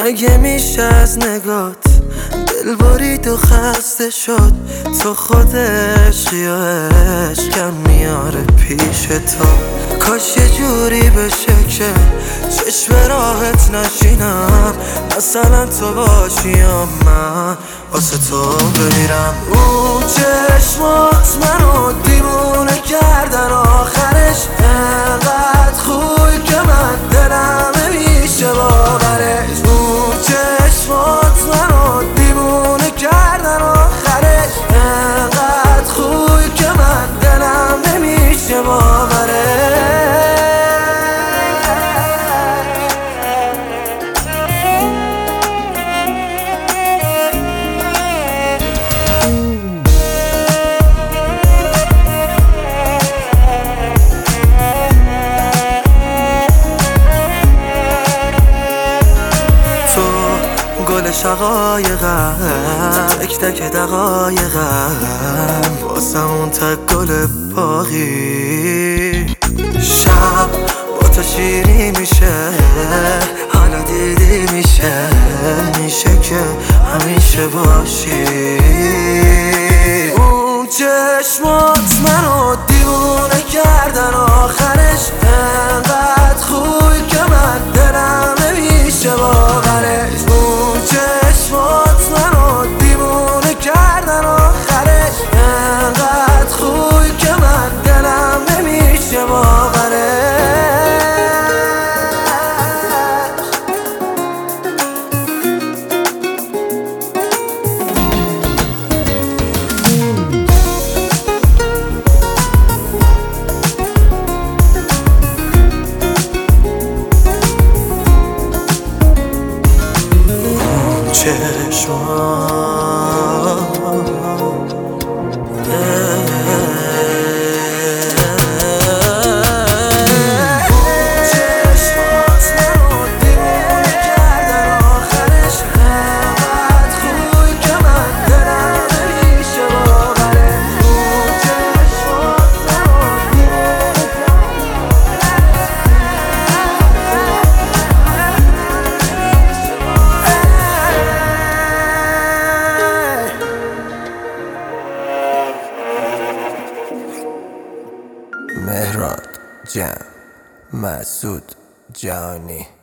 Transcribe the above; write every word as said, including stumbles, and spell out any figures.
مگه میشه از نگات دل برید و خسته شد؟ تو خود عشقی و عشقم میاره پیش تو. کاش یه جوری بشه که چشم راحت نشینم، مثلا تو باشی یا من واسه تو بمیرم. اون چشمات منو دیوونه کردن، آخرش انقدر خوبی که من دلم نمیشه باورش. اون چشمات منو دیوونه کردن، آخرش انقدر خوبی که من دلم نمیشه باورش. گل شقایقم، تک تک دقایقم، واسمون تک گل باقی. شب با تو شیری میشه، حالا دیدی میشه، میشه که همیشه باشی. اون چشمات منو دیوونه کردن، آخرش انقدر خوبی که من دلم نمیشه باورش. چشمات منو دیوونه کردن، آخرش انقدر خوبی که من دلم نمیشه باورش. مهراد جان، مسعود جانی.